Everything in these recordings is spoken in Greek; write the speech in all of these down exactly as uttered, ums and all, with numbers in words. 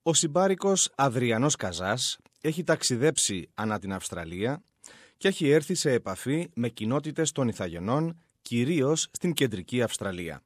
Ο συμπάρικος Αδριανός Καζάς έχει ταξιδέψει ανά την Αυστραλία και έχει έρθει σε επαφή με κοινότητες των Ιθαγενών, κυρίως στην κεντρική Αυστραλία.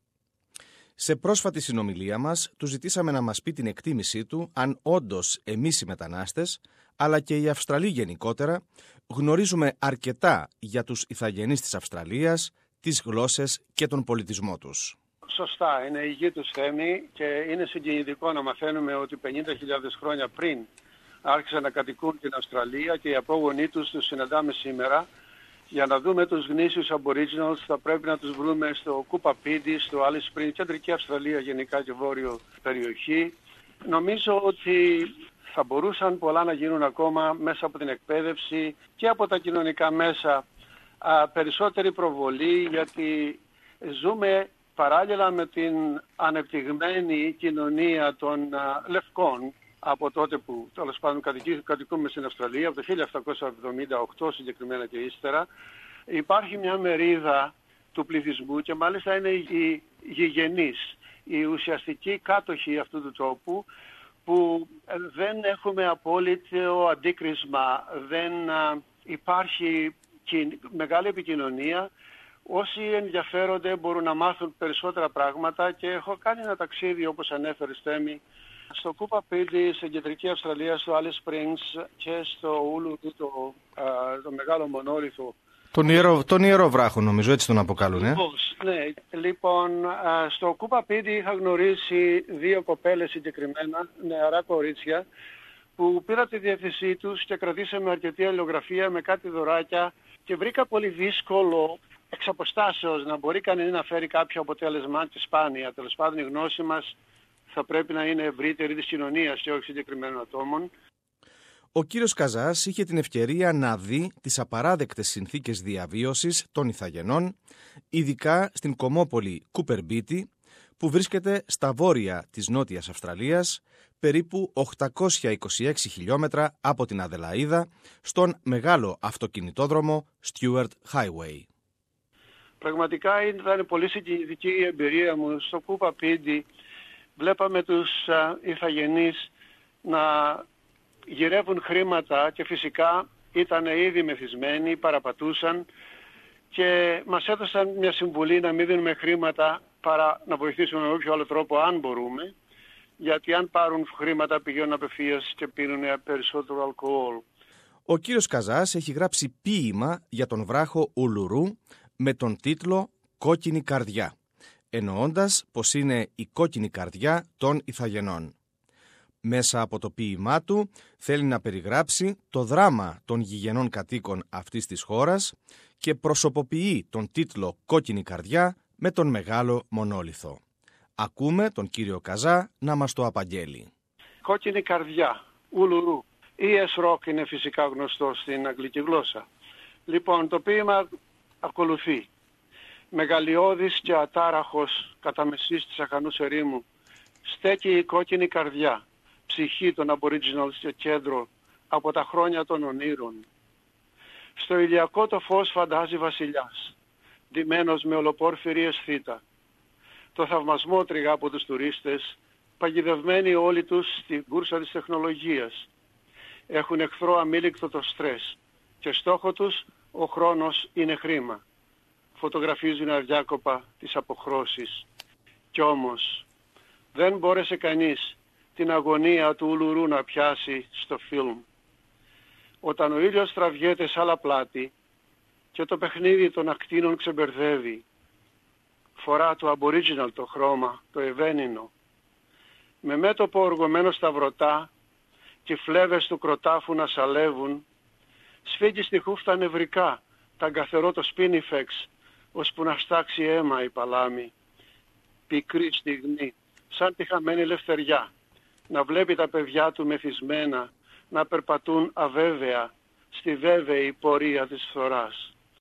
Σε πρόσφατη συνομιλία μας, του ζητήσαμε να μας πει την εκτίμησή του αν όντως εμείς οι μετανάστες, αλλά και οι Αυστραλοί γενικότερα, γνωρίζουμε αρκετά για τους Ιθαγενείς της Αυστραλίας, τις γλώσσες και τον πολιτισμό τους. Σωστά, είναι η γη τους Θέμη και είναι συγκινητικό να μαθαίνουμε ότι πενήντα χιλιάδες χρόνια πριν άρχισαν να κατοικούν την Αυστραλία και οι απόγονοί τους τους συναντάμε σήμερα. Για να δούμε τους γνήσιους Aboriginals θα πρέπει να τους βρούμε στο Κούπα Πίντι, στο Alice Springs, κεντρική Αυστραλία γενικά και βόρειο περιοχή. Νομίζω ότι θα μπορούσαν πολλά να γίνουν ακόμα μέσα από την εκπαίδευση και από τα κοινωνικά μέσα. Α, περισσότερη προβολή, γιατί ζούμε παράλληλα με την ανεπτυγμένη κοινωνία των α, λευκών από τότε που τέλος πάντων κατοικούμε στην Αυστραλία, από το χίλια επτακόσια εβδομήντα οκτώ συγκεκριμένα και ύστερα. Υπάρχει μια μερίδα του πληθυσμού και μάλιστα είναι οι γηγενείς, οι ουσιαστικοί κάτοχοι αυτού του τόπου, που δεν έχουμε απόλυτο αντίκρισμα, δεν α, υπάρχει μεγάλη επικοινωνία. Όσοι ενδιαφέρονται μπορούν να μάθουν περισσότερα πράγματα και έχω κάνει ένα ταξίδι, όπως ανέφερε Στέμι, στο Κούπα Πίντι, στην κεντρική Αυστραλία, στο Alice Springs και στο Ούλουρου, το, το μεγάλο μονόλιθο. Τον ιερό, τον ιερό βράχο νομίζω, έτσι τον αποκαλούν, ε? Ναι, λοιπόν, στο Κούπα Πίντι είχα γνωρίσει δύο κοπέλες συγκεκριμένα, νεαρά κορίτσια, που πήρα τη διεύθυνσή τους και κρατήσαμε αρκετή αλληλογραφία με κάτι δωράκια και βρήκα πολύ δύσκολο εξ αποστάσεως να μπορεί κανείς να φέρει κάποιο αποτέλεσμα και σπάνια. Τέλος πάντων, η γνώση μας θα πρέπει να είναι ευρύτερη της κοινωνίας και όχι συγκεκριμένων ατόμων. Ο κύριος Καζάς είχε την ευκαιρία να δει τις απαράδεκτες συνθήκες διαβίωσης των Ιθαγενών, ειδικά στην κομμόπολη Κούπερμπίτι, που βρίσκεται στα βόρεια της Νότιας Αυστραλίας, περίπου οκτακόσια είκοσι έξι χιλιόμετρα από την Αδελαΐδα, στον μεγάλο αυτοκινητόδρομο Stuart Highway. Πραγματικά ήταν πολύ συγκινητική η εμπειρία μου στο Κούπα Πίντι. Βλέπαμε τους Ιθαγενείς να γυρεύουν χρήματα και φυσικά ήταν ήδη μεθυσμένοι, παραπατούσαν και μας έδωσαν μια συμβουλή να μην δίνουμε χρήματα παρά να βοηθήσουμε με όποιο άλλο τρόπο αν μπορούμε, γιατί αν πάρουν χρήματα πηγαίνουν απευθείας και πίνουν περισσότερο αλκοόλ. Ο κύριος Καζάς έχει γράψει ποίημα για τον βράχο Ουλουρού με τον τίτλο «Κόκκινη καρδιά», εννοώντας πως είναι η κόκκινη καρδιά των Ιθαγενών. Μέσα από το ποίημά του θέλει να περιγράψει το δράμα των γηγενών κατοίκων αυτής της χώρας και προσωποποιεί τον τίτλο «Κόκκινη καρδιά» με τον μεγάλο μονόλιθο. Ακούμε τον κύριο Καζά να μας το απαγγέλει. Κόκκινη καρδιά, Ουλουρού. ι ες Rock είναι φυσικά γνωστό στην αγγλική γλώσσα. Λοιπόν, το ποίημα ακολουθεί. Μεγαλειώδης και ατάραχος κατά μεσής της αχανούς ερήμου στέκει η κόκκινη καρδιά, ψυχή των Aboriginals και κέντρο από τα χρόνια των ονείρων. Στο ηλιακό το φως φαντάζει βασιλιάς, ντυμένος με ολοπόρφυρη αισθήτα. Το θαυμασμό τριγά από τους τουρίστες, παγιδευμένοι όλοι τους στην κούρσα της τεχνολογίας. Έχουν εχθρό αμήλικτο το στρες και στόχο τους ο χρόνος είναι χρήμα. Φωτογραφίζουν αδιάκοπα τις αποχρώσεις. Κι όμως δεν μπόρεσε κανείς την αγωνία του Ουλουρού να πιάσει στο φιλμ. Όταν ο ήλιος τραβιέται σ' άλλα πλάτη και το παιχνίδι των ακτίνων ξεμπερδεύει, φορά το Aboriginal το χρώμα, το ευαίνινο. Με μέτωπο οργωμένο στα βρωτά και φλέβες του κροτάφου να σαλεύουν, σφίγγει στη χούφτα νευρικά τα αγκαθερό το σπίνιφεξ, ώσπου να στάξει αίμα η παλάμη. Πικρή στιγμή, σαν τη χαμένη ελευθεριά, να βλέπει τα παιδιά του μεθυσμένα να περπατούν αβέβαια στη βέβαιη πορεία της φθοράς.